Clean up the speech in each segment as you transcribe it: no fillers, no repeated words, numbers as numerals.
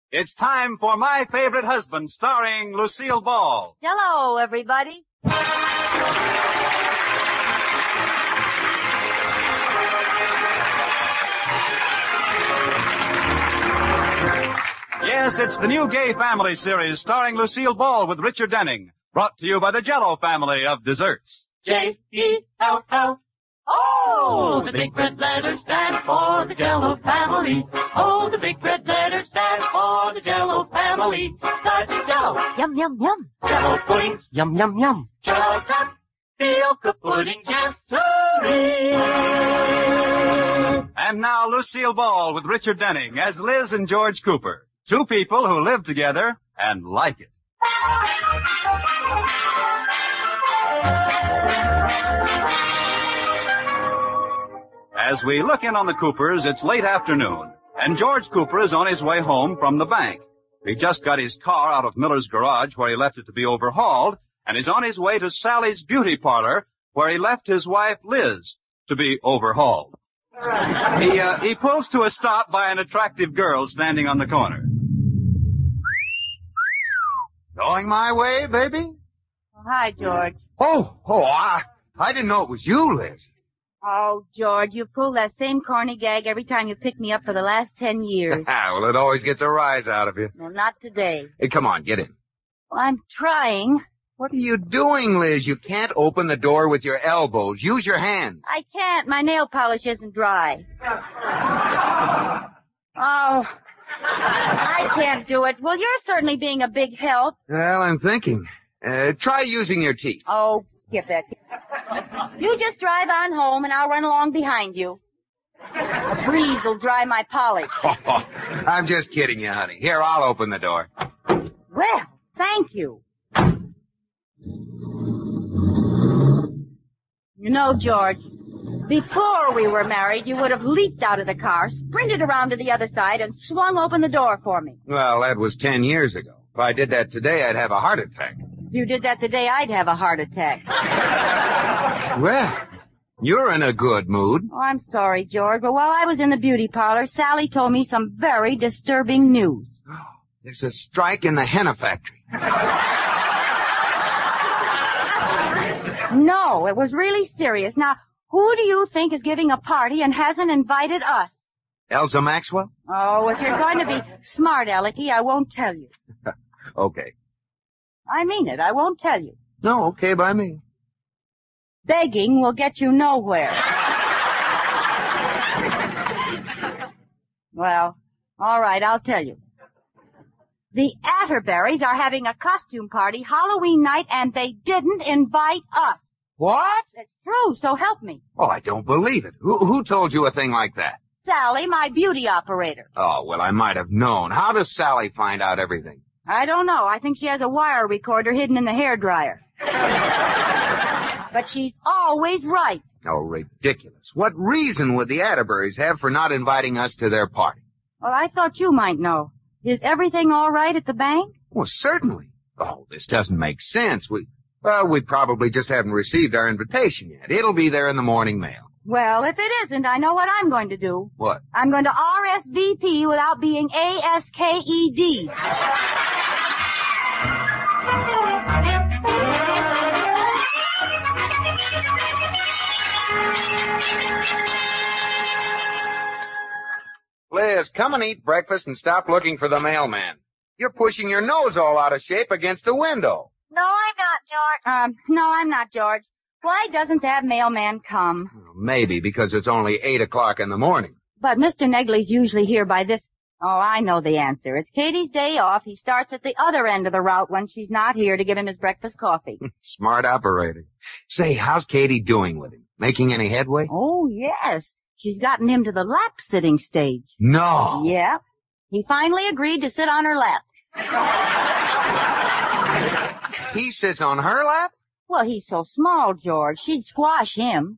It's time for My Favorite Husband, starring Lucille Ball. Hello, everybody. Yes, it's the new Gay Family series starring Lucille Ball with Richard Denning. Brought to you by the Jell-O family of desserts. J-E-L-L. Oh, the big red letters stand for the Jell-O family. Oh, the big red letters stand for the Jell-O family. That's Jell-O. Yum, yum, yum. Jell-O pudding. Yum, yum, yum. Jell-O tapioca pudding. Yes, sirree. And now Lucille Ball with Richard Denning as Liz and George Cooper. Two people who live together and like it. As we look in on the Coopers, it's late afternoon, and George Cooper is on his way home from the bank. He just got his car out of Miller's garage where he left it to be overhauled, and is on his way to Sally's beauty parlor where he left his wife, Liz, to be overhauled. He pulls to a stop by an attractive girl standing on the corner. Going my way, baby? Oh, hi, George. I didn't know it was you, Liz. Oh, George, you pull that same corny gag every time you pick me up for the last 10 years. Well, it always gets a rise out of you. No, not today. Hey, come on, get in. Well, I'm trying. What are you doing, Liz? You can't open the door with your elbows. Use your hands. I can't. My nail polish isn't dry. Oh, I can't do it. Well, you're certainly being a big help. Well, I'm thinking. Try using your teeth. Oh, skip it. You just drive on home and I'll run along behind you. A breeze will dry my polish. I'm just kidding you, honey. Here, I'll open the door. Well, thank you. You know, George, before we were married, you would have leaped out of the car, sprinted around to the other side, and swung open the door for me. Well, that was 10 years ago. If I did that today, I'd have a heart attack. If you did that today, I'd have a heart attack. Well, you're in a good mood. Oh, I'm sorry, George, but while I was in the beauty parlor, Sally told me some very disturbing news. There's a strike in the henna factory. No, it was really serious. Now, who do you think is giving a party and hasn't invited us? Elsa Maxwell? Oh, if you're going to be smart, Alecky, I won't tell you. Okay. I mean it. I won't tell you. No, okay by me. Begging will get you nowhere. Well, all right, I'll tell you. The Atterberries are having a costume party Halloween night, and they didn't invite us. What? It's true, so help me. Oh, I don't believe it. Who told you a thing like that? Sally, my beauty operator. Oh, well, I might have known. How does Sally find out everything? I don't know. I think she has a wire recorder hidden in the hairdryer. But she's always right. Oh, ridiculous. What reason would the Atterburys have for not inviting us to their party? Well, I thought you might know. Is everything all right at the bank? Well, certainly. Oh, this doesn't make sense. We probably just haven't received our invitation yet. It'll be there in the morning mail. Well, if it isn't, I know what I'm going to do. What? I'm going to RSVP without being ASKED. Liz, come and eat breakfast and stop looking for the mailman. You're pushing your nose all out of shape against the window. No, I'm not, George. No, I'm not, George. Why doesn't that mailman come? Maybe because it's only 8 o'clock in the morning. But Mr. Negley's usually here by this. Oh, I know the answer. It's Katie's day off. He starts at the other end of the route when she's not here to give him his breakfast coffee. Smart operator. Say, how's Katie doing with him? Making any headway? Oh, yes. She's gotten him to the lap-sitting stage. No. Yeah. He finally agreed to sit on her lap. He sits on her lap? Well, he's so small, George. She'd squash him.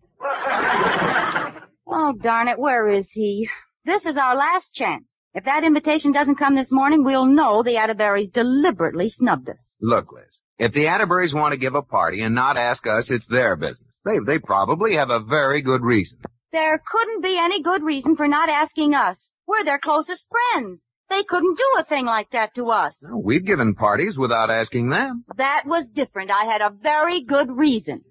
Oh, darn it. Where is he? This is our last chance. If that invitation doesn't come this morning, we'll know the Atterburys deliberately snubbed us. Look, Liz, if the Atterburys want to give a party and not ask us, it's their business. They probably have a very good reason. There couldn't be any good reason for not asking us. We're their closest friends. They couldn't do a thing like that to us. Well, we've given parties without asking them. That was different. I had a very good reason.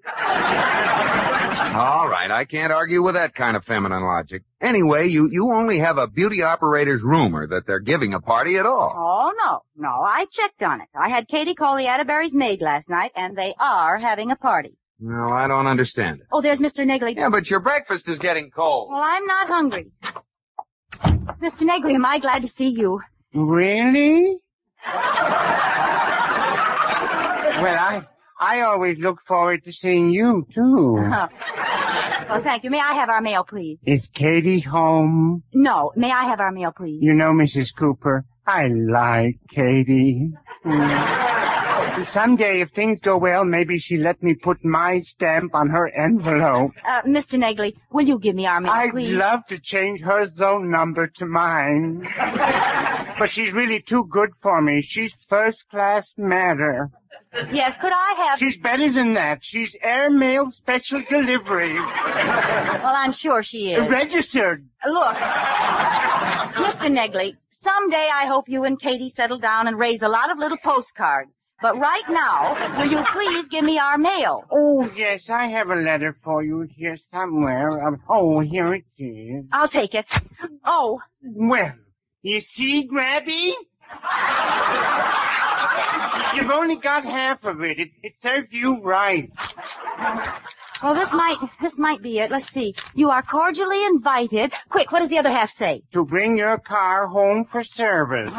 All right, I can't argue with that kind of feminine logic. Anyway, you only have a beauty operator's rumor that they're giving a party at all. Oh, no, I checked on it. I had Katie call the Atterberry's maid last night, and they are having a party. No, I don't understand it. Oh, there's Mr. Negley. Yeah, but your breakfast is getting cold. Well, I'm not hungry. Mr. Negley, am I glad to see you? Really? Well, I always look forward to seeing you, too. Oh. Well, thank you. May I have our mail, please? Is Katie home? No. May I have our mail, please? You know, Mrs. Cooper, I like Katie. Someday, if things go well, maybe she'll let me put my stamp on her envelope. Mr. Negley, will you give me our mail, please? I'd love to change her zone number to mine. But she's really too good for me. She's first-class matter. Yes, could I have... She's better than that. She's airmail special delivery. Well, I'm sure she is. Registered. Look, Mr. Negley, someday I hope you and Katie settle down and raise a lot of little postcards. But right now, will you please give me our mail? Oh, yes, I have a letter for you here somewhere. Here it is. I'll take it. Oh. Well, you see, Grabby? You've only got half of it. It served you right. Well, this might be it. Let's see. You are cordially invited. Quick, what does the other half say? To bring your car home for service.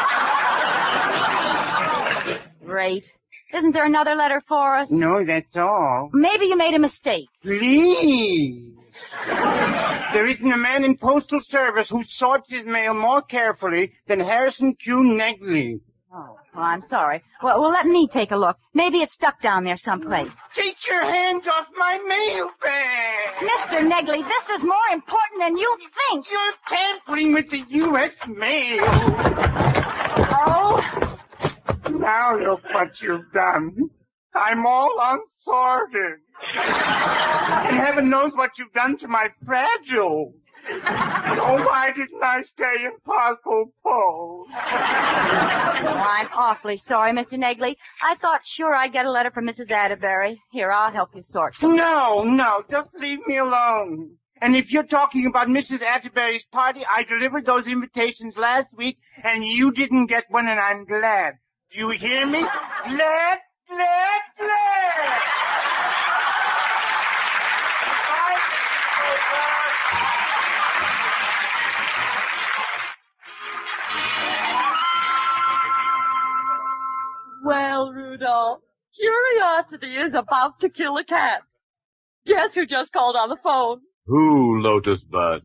Great. Isn't there another letter for us? No, that's all. Maybe you made a mistake. Please. There isn't a man in postal service who sorts his mail more carefully than Harrison Q. Negley. Oh, well, I'm sorry. Well, let me take a look. Maybe it's stuck down there someplace. Take your hands off my mail bag! Mr. Negley, this is more important than you think. You're tampering with the U.S. mail. Oh. Now look what you've done. I'm all unsorted. And heaven knows what you've done to my Fragile. Oh, why didn't I stay in parcel post? Oh, I'm awfully sorry, Mr. Negley. I thought sure I'd get a letter from Mrs. Atterbury. Here, I'll help you sort. No, just leave me alone. And if you're talking about Mrs. Atterbury's party, I delivered those invitations last week, and you didn't get one, and I'm glad. Do you hear me? Glad. Well, Rudolph, curiosity is about to kill a cat. Guess who just called on the phone? Who, Lotus Bud?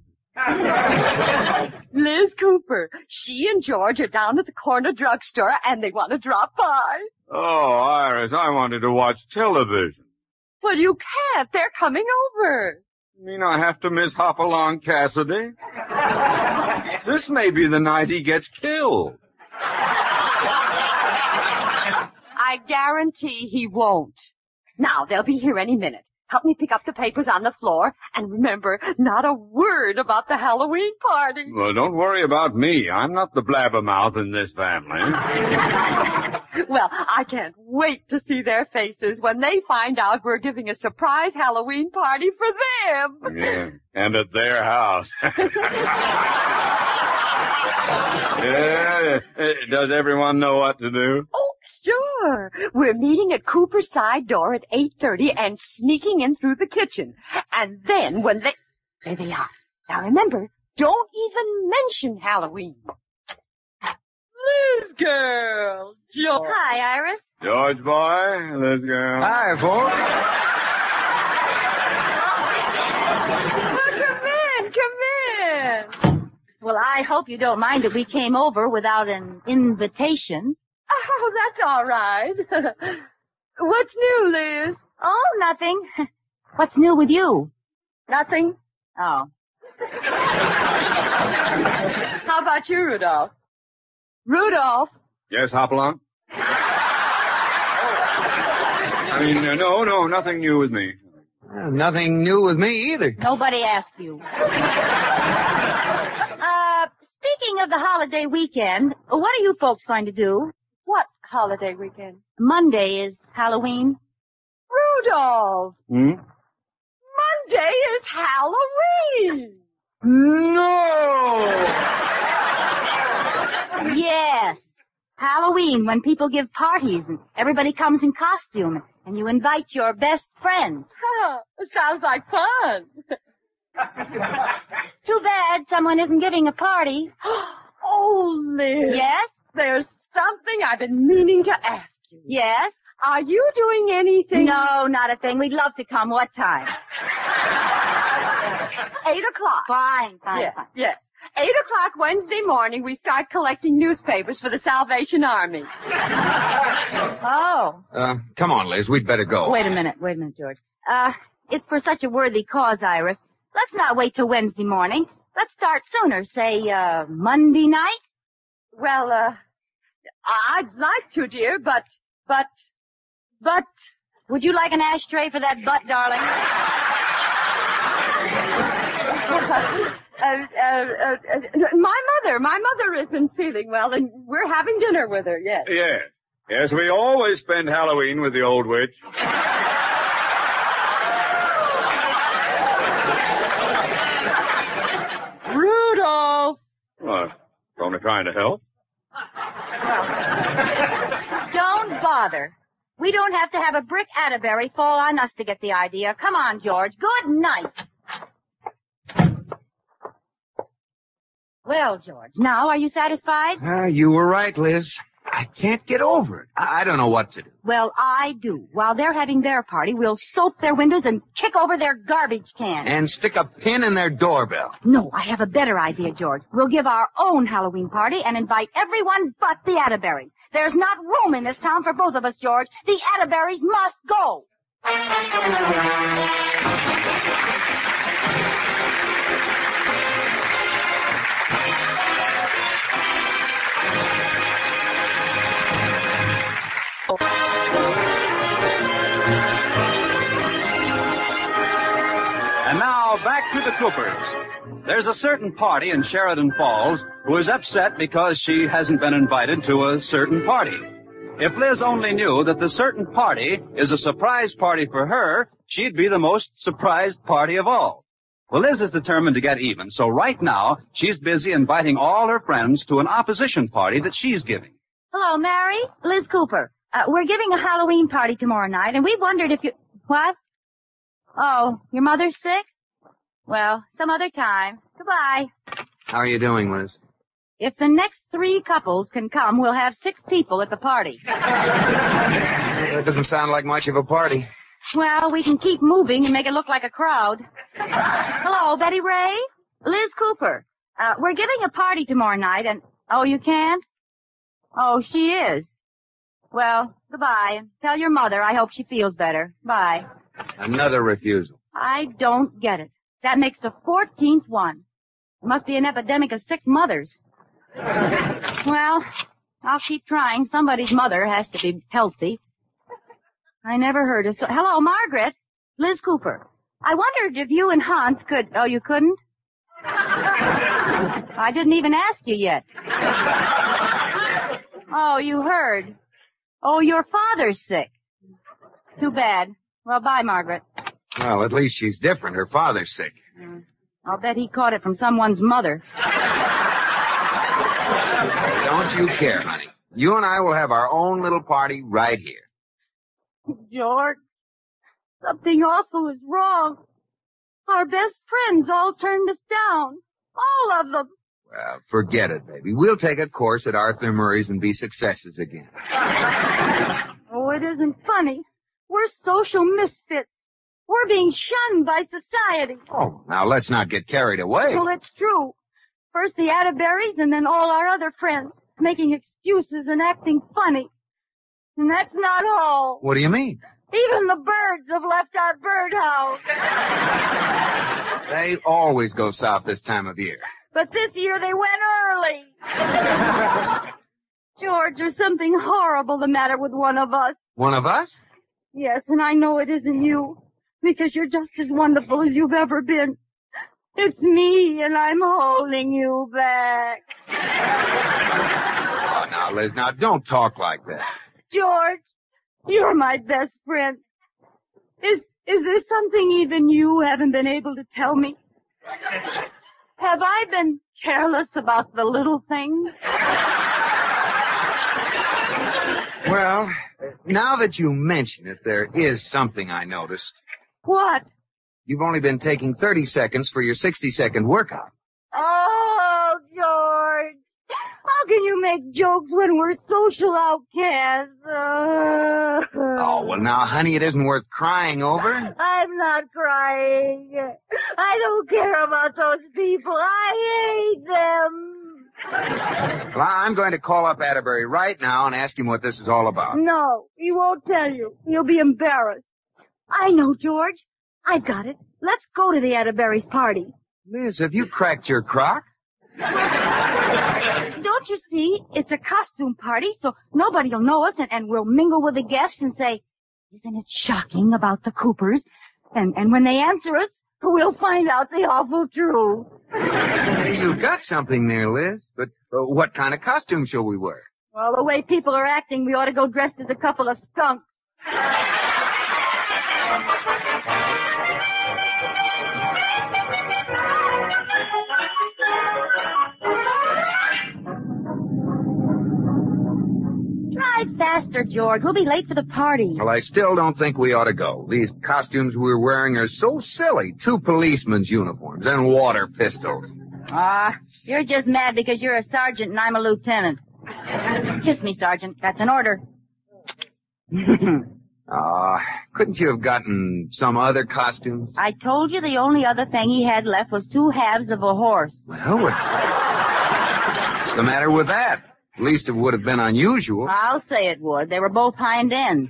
Liz Cooper. She and George are down at the corner drugstore, and they want to drop by. Oh, Iris, I wanted to watch television. Well, you can't. They're coming over. You mean I have to miss Hopalong Cassidy? This may be the night he gets killed. I guarantee he won't. Now, they'll be here any minute. Help me pick up the papers on the floor, and remember, not a word about the Halloween party. Well, don't worry about me. I'm not the blabbermouth in this family. Well, I can't wait to see their faces when they find out we're giving a surprise Halloween party for them. Yeah, and at their house. Yeah, does everyone know what to do? Oh, sure. We're meeting at Cooper's side door at 8:30 and sneaking in through the kitchen. And then when there they are. Now remember, don't even mention Halloween. Liz girl, George. Hi, Iris. George boy, let's go. Hi, folks. Well, come in. Well, I hope you don't mind that we came over without an invitation. Oh, that's all right. What's new, Liz? Oh, nothing. What's new with you? Nothing. Oh. How about you, Rudolph? Rudolph? Yes, Hopalong? I mean, no, nothing new with me. Nothing new with me either. Nobody asked you. speaking of the holiday weekend, what are you folks going to do? What holiday weekend? Monday is Halloween. Rudolph! Hmm? Monday is Halloween! No! Yes. Halloween, when people give parties and everybody comes in costume and you invite your best friends. Sounds like fun. Too bad someone isn't giving a party. Oh, Liz. Yes? There's something I've been meaning to ask you. Yes? Are you doing anything? No, not a thing. We'd love to come. What time? 8 o'clock. Fine. Yes. 8 o'clock Wednesday morning, we start collecting newspapers for the Salvation Army. Oh. Come on, Liz. We'd better go. Wait a minute, George. It's for such a worthy cause, Iris. Let's not wait till Wednesday morning. Let's start sooner, say, Monday night? Well, I'd like to, dear, but... Would you like an ashtray for that butt, darling? My mother isn't feeling well, and we're having dinner with her, yes. Yes, we always spend Halloween with the old witch. Rudolph! What? Only trying to help? Don't bother. We don't have to have a brick Atterbury fall on us to get the idea. Come on, George. Good night. Well, George, now are you satisfied? You were right, Liz. I can't get over it. I don't know what to do. Well, I do. While they're having their party, we'll soap their windows and kick over their garbage cans. And stick a pin in their doorbell. No, I have a better idea, George. We'll give our own Halloween party and invite everyone but the Atterburys. There's not room in this town for both of us, George. The Atterburys must go. And now, back to the Coopers. There's a certain party in Sheridan Falls who is upset because she hasn't been invited to a certain party. If Liz only knew that the certain party is a surprise party for her, she'd be the most surprised party of all. Well, Liz is determined to get even, so right now, she's busy inviting all her friends to an opposition party that she's giving. Hello, Mary. Liz Cooper. We're giving a Halloween party tomorrow night, and we wondered if you... What? Oh, your mother's sick? Well, some other time. Goodbye. How are you doing, Liz? If the next 3 couples can come, we'll have 6 people at the party. That doesn't sound like much of a party. Well, we can keep moving and make it look like a crowd. Hello, Betty Ray? Liz Cooper. We're giving a party tomorrow night, and... Oh, you can't? Oh, she is. Well, goodbye. Tell your mother I hope she feels better. Bye. Another refusal. I don't get it. That makes the 14th one. There must be an epidemic of sick mothers. Well, I'll keep trying. Somebody's mother has to be healthy. I never heard of so... Hello, Margaret. Liz Cooper. I wondered if you and Hans could... Oh, you couldn't? I didn't even ask you yet. Oh, you heard. Oh, your father's sick. Too bad. Well, bye, Margaret. Well, at least she's different. Her father's sick. I'll bet he caught it from someone's mother. Don't you care, honey. You and I will have our own little party right here. George, something awful is wrong. Our best friends all turned us down. All of them. Well, forget it, baby. We'll take a course at Arthur Murray's and be successes again. Oh, it isn't funny. We're social misfits. We're being shunned by society. Oh, now let's not get carried away. Well, it's true. First the Atterburys and then all our other friends, making excuses and acting funny. And that's not all. What do you mean? Even the birds have left our birdhouse. They always go south this time of year. But this year they went early. George, there's something horrible the matter with one of us. One of us? Yes, and I know it isn't you, because you're just as wonderful as you've ever been. It's me, and I'm holding you back. Oh, now, Liz, now don't talk like that. George, you're my best friend. Is there something even you haven't been able to tell me? Have I been careless about the little things? Well, now that you mention it, there is something I noticed. What? You've only been taking 30 seconds for your 60-second workout. Oh, George. How can you make jokes when we're social outcasts? Oh, well, now, honey, it isn't worth crying over. I'm not crying. I don't care about those people. I hate them. Well, I'm going to call up Atterbury right now and ask him what this is all about. No, he won't tell you. He'll be embarrassed. I know, George. I've got it. Let's go to the Atterbury's party. Liz, have you cracked your crock? Don't you see? It's a costume party, so nobody will know us, and we'll mingle with the guests and say, isn't it shocking about the Coopers? And when they answer us, we'll find out the awful truth. You've got something there, Liz. But what kind of costume shall we wear? Well, the way people are acting, we ought to go dressed as a couple of skunks. Drive faster, George. We'll be late for the party. Well, I still don't think we ought to go. These costumes we're wearing are so silly. 2 policemen's uniforms and water pistols. You're just mad because you're a sergeant and I'm a lieutenant. Kiss me, Sergeant. That's an order. Couldn't you have gotten some other costumes? I told you the only other thing he had left was 2 halves of a horse. Well, what's the matter with that? At least it would have been unusual. I'll say it would. They were both hind ends.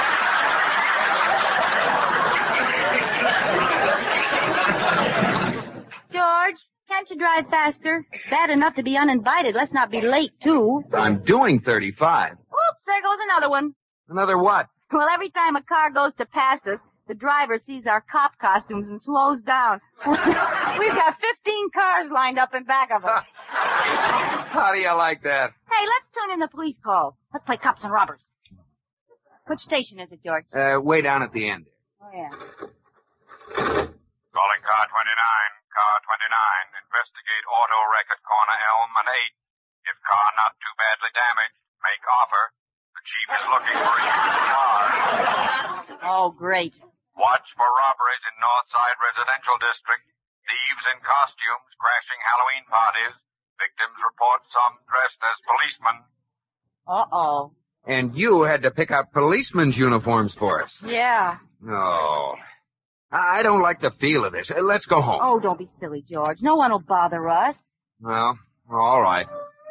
George, can't you drive faster? Bad enough to be uninvited. Let's not be late, too. I'm doing 35. Oops, there goes another one. Another what? Well, every time a car goes to pass us, the driver sees our cop costumes and slows down. We've got 15 cars lined up in back of us. How do you like that? Hey, let's tune in the police calls. Let's play cops and robbers. Which station is it, George? Way down at the end. Oh, yeah. Calling car 29. Car 29. Investigate auto wreck at corner Elm and 8. If car not too badly damaged, make offer. The chief is looking for a used car. Oh, great. Watch for robberies in Northside Residential District. Thieves in costumes crashing Halloween parties. Victims report some dressed as policemen. Uh-oh. And you had to pick up policemen's uniforms for us. Yeah. Oh. I don't like the feel of this. Let's go home. Oh, don't be silly, George. No one will bother us. Well, all right.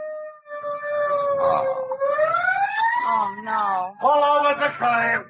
Oh, no. Pull over the claim.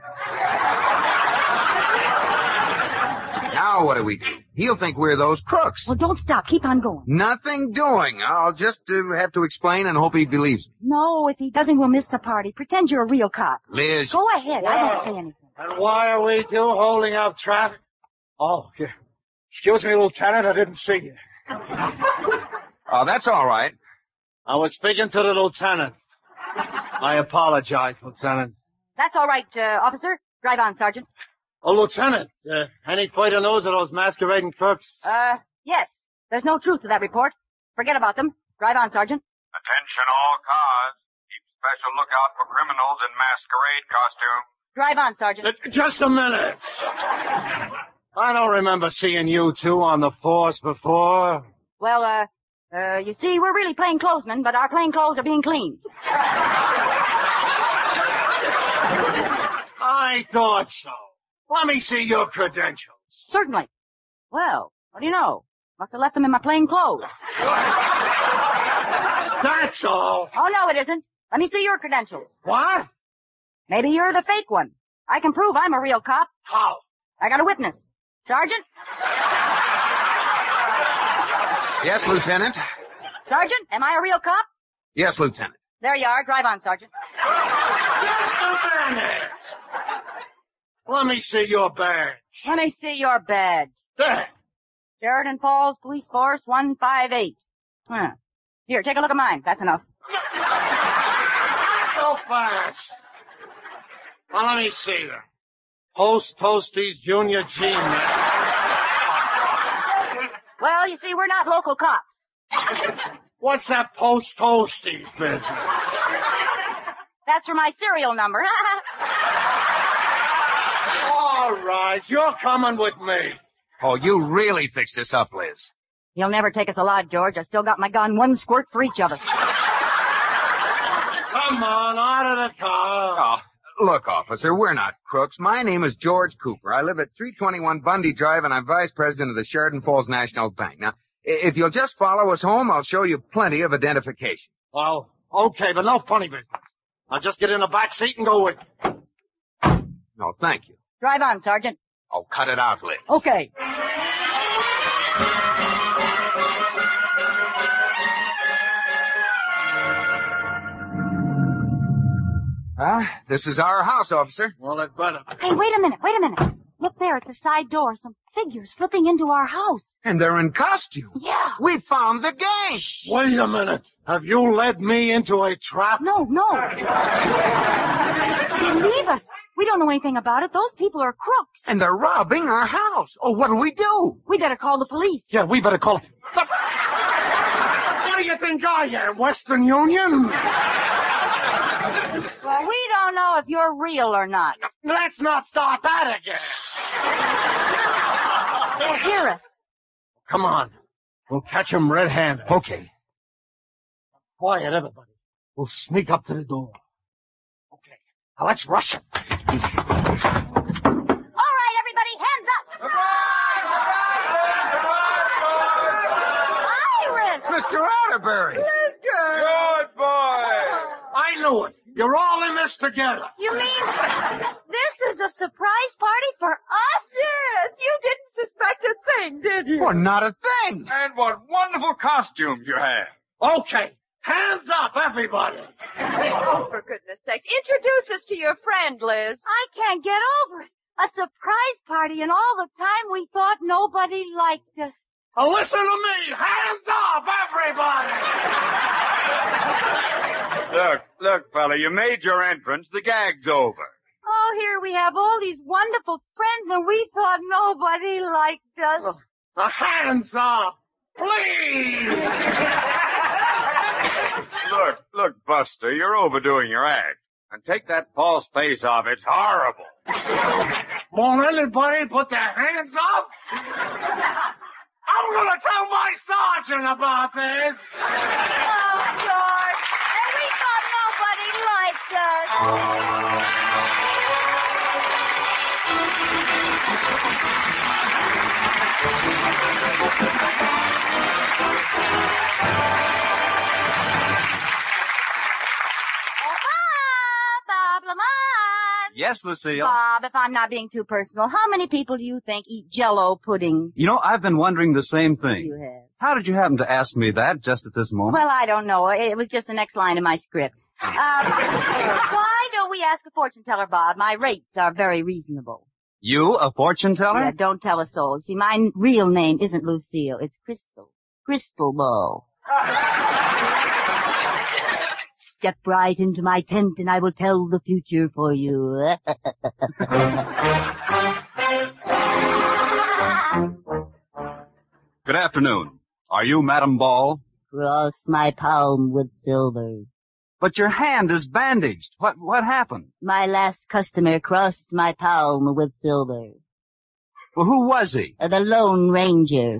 Now what do we do? He'll think we're those crooks. Well, don't stop. Keep on going. Nothing doing. I'll just have to explain and hope he believes me. No, if he doesn't, we'll miss the party. Pretend you're a real cop. Liz. Go ahead. I won't say anything. And why are we holding up traffic? Oh, yeah. Excuse me, Lieutenant, I didn't see you. Oh, that's all right. I was speaking to the lieutenant. I apologize, Lieutenant. That's all right, officer. Drive on, Sergeant. Oh, Lieutenant, any further news of those masquerading crooks? Yes. There's no truth to that report. Forget about them. Drive on, Sergeant. Attention all cars. Keep special lookout for criminals in masquerade costume. Drive on, Sergeant. Just a minute. I don't remember seeing you two on the force before. Well, you see, we're really plainclothesmen, but our plain clothes are being cleaned. I thought so. Let me see your credentials. Certainly. Well, what do you know? Must have left them in my plain clothes. That's all. Oh, no, it isn't. Let me see your credentials. What? Maybe you're the fake one. I can prove I'm a real cop. How? I got a witness. Sergeant? Yes, Lieutenant. Sergeant, am I a real cop? Yes, Lieutenant. There you are. Drive on, Sergeant. Just a minute. Let me see your badge. Let me see your badge. There. Sheridan Falls Police Force 158. Here, take a look at mine. That's enough. So fast. Well, let me see them. Post Toasties Junior G, man. Well, you see, we're not local cops. What's that Post Toasties business? That's for my serial number. All right, you're coming with me. Oh, you really fixed this up, Liz. He'll never take us alive, George. I still got my gun, one squirt for each of us. Come on, out of the car. Oh, look, officer, we're not crooks. My name is George Cooper. I live at 321 Bundy Drive, and I'm vice president of the Sheridan Falls National Bank. Now, if you'll just follow us home, I'll show you plenty of identification. Well, okay, but no funny business. I'll just get in the back seat and go with you. No, thank you. Drive on, Sergeant. Oh, cut it out, Liz. Okay. This is our house, officer. Well, it better. Hey, wait a minute. Look there at the side door, some figures slipping into our house. And they're in costume. Yeah. We found the gang. Wait a minute. Have you led me into a trap? No. Believe us. We don't know anything about it. Those people are crooks. And they're robbing our house. Oh, what do we do? We better call the police. Yeah, we better call it. What do you think I am, Western Union? Well, we don't know if you're real or not. Let's not start that again. They'll hear us. Come on. We'll catch them red-handed. Okay. Quiet, everybody. We'll sneak up to the door. Okay. Now let's rush it. All right, everybody, hands up. Iris! Mr. Atterbury. Good boy. I knew it. You're all in this together. You mean this is a surprise party for us? Yes, you didn't suspect a thing, did you? Well, not a thing. And what wonderful costumes you have. Okay. Hands up, everybody. Oh, for goodness sake. Introduce us to your friend, Liz. I can't get over it. A surprise party, and all the time we thought nobody liked us. Now listen to me. Hands up, everybody. Look, fella, you made your entrance. The gag's over. Oh, here we have all these wonderful friends, and we thought nobody liked us. Now hands up, please. Look, Buster, you're overdoing your act. And take that false face off. It's horrible. Won't anybody put their hands up? I'm gonna tell my sergeant about this. Oh, George. And we thought nobody liked us. Bob Lamont. Yes, Lucille. Bob, if I'm not being too personal, how many people do you think eat Jell-O pudding? You know, I've been wondering the same thing. You have. How did you happen to ask me that just at this moment? Well, I don't know. It was just the next line of my script. Why don't we ask a fortune teller, Bob? My rates are very reasonable. You, a fortune teller? Yeah, don't tell a soul. See, my real name isn't Lucille. It's Crystal. Crystal Ball. Step right into my tent and I will tell the future for you. Good afternoon. Are you Madam Ball? Cross my palm with silver. But your hand is bandaged. What happened? My last customer crossed my palm with silver. Well, who was he? The Lone Ranger.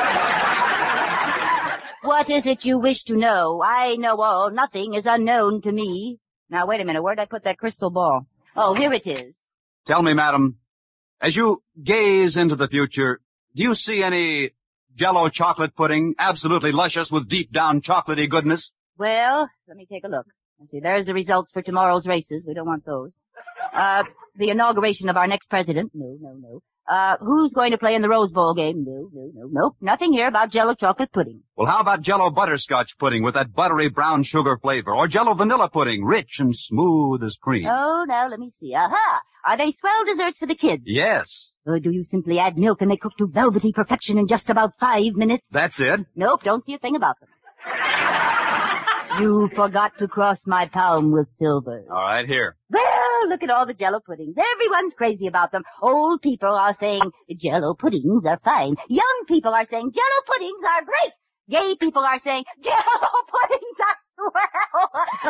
What is it you wish to know? I know all. Nothing is unknown to me. Now, wait a minute. Where'd I put that crystal ball? Oh, here it is. Tell me, madam, as you gaze into the future, do you see any Jell-O chocolate pudding, absolutely luscious with deep down chocolatey goodness? Well, let me take a look. Let's see. There's the results for tomorrow's races. We don't want those. The inauguration of our next president. No. Who's going to play in the Rose Bowl game? Nope. Nothing here about Jell-O chocolate pudding. Well, how about Jell-O butterscotch pudding with that buttery brown sugar flavor? Or Jell-O vanilla pudding, rich and smooth as cream? Oh, now let me see. Aha! Are they swell desserts for the kids? Yes. Or do you simply add milk and they cook to velvety perfection in just about 5 minutes? That's it. Nope, don't see a thing about them. You forgot to cross my palm with silver. All right, here. Well, look at all the Jell-O puddings. Everyone's crazy about them. Old people are saying Jell-O puddings are fine. Young people are saying Jell-O puddings are great. Gay people are saying Jell-O puddings are swell.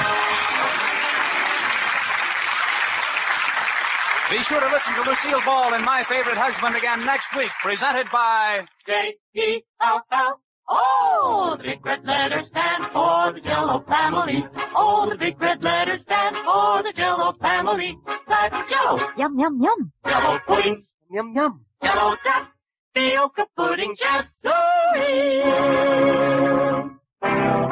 Be sure to listen to Lucille Ball and My Favorite Husband again next week, presented by J-E-L-L. Oh, the big red letters stand for the Jell-O family. Oh, the big red letters stand for the Jell-O family. That's Jell-O. Yum, yum, yum. Jell-O pudding. Yum, yum. Jell-O duck. Fioca pudding, just so